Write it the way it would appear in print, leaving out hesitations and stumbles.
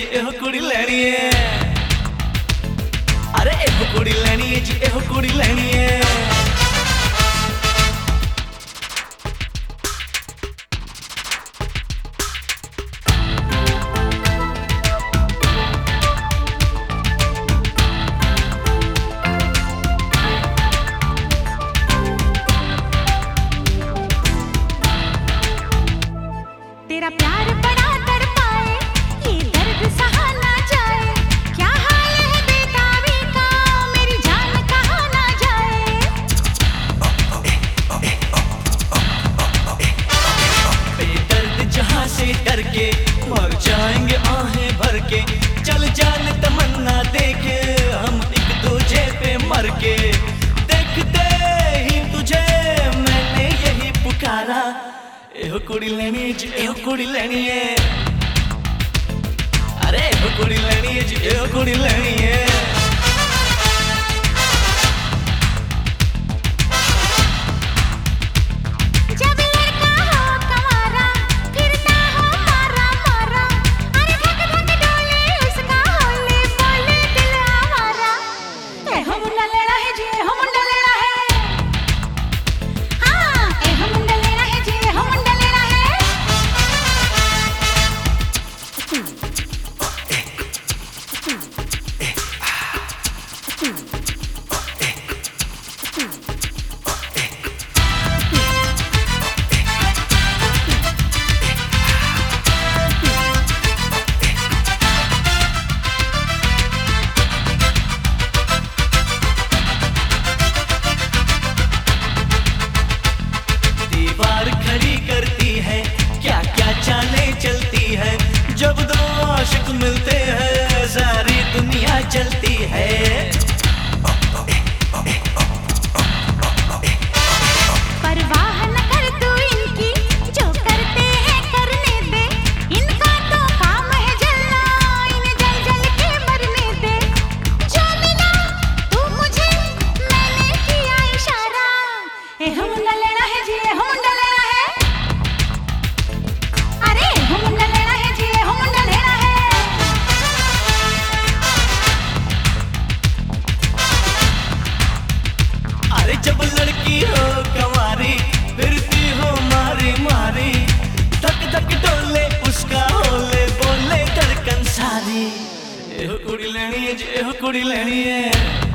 जी एहो कुड़ी लैनी है। अरे एहो कुड़ी लैनी है जी एहो कुड़ी लैनी है। तेरा प्यार बड़ा तड़पाए, ये दर्द सहा ना जाए। क्या हाल है बेताबी का, मेरी जान कहाँ ना जाए। बेदर्द जहाँ से डर के मर जाएंगे आहें भर के। चल जान तमन्ना देके हम एक दूजे पे मर के। देखते ही तुझे मैंने यही पुकारा, एहो कुड़ी लैनी जी एहो कुड़ी लैनी है। अरे एहो कुड़ी लैनी है जी एहो कुड़ी लैनी है। जब लड़का हो कंवारा, फिरता हो मारा मारा। अरे धक धक डोले उसका होले बोले दिल आवारा। एहो मुंडा लेना है जी एहो मुंडा लेना है। हाँ एहो मुंडा लेना है जी एहो मुंडा लेना है। दीवार खड़ी करती है, क्या क्या चालें चलती है। जब दो आशिक मिलते हैं सारी दुनिया चलती है। परवाह न कर तू इनकी, जो करते हैं करने दे। इनका तो काम है जलना, इन्हें जल जल के मरने दे। जो मिला तू मुझे, मैंने किया इशारा। एहो मुंडा लेना है जी एहो मुंडा लेना है। अरे एहो मुंडा लेना है जी एहो मुंडा लेना है। अरे जब लड़की हो कंवारी, फिरती हो मारी मारी। धक धक डोले उसका होले बोले धड़कन सारी। एहो कुड़ी लैनी है जी एहो कुड़ी लैनी है।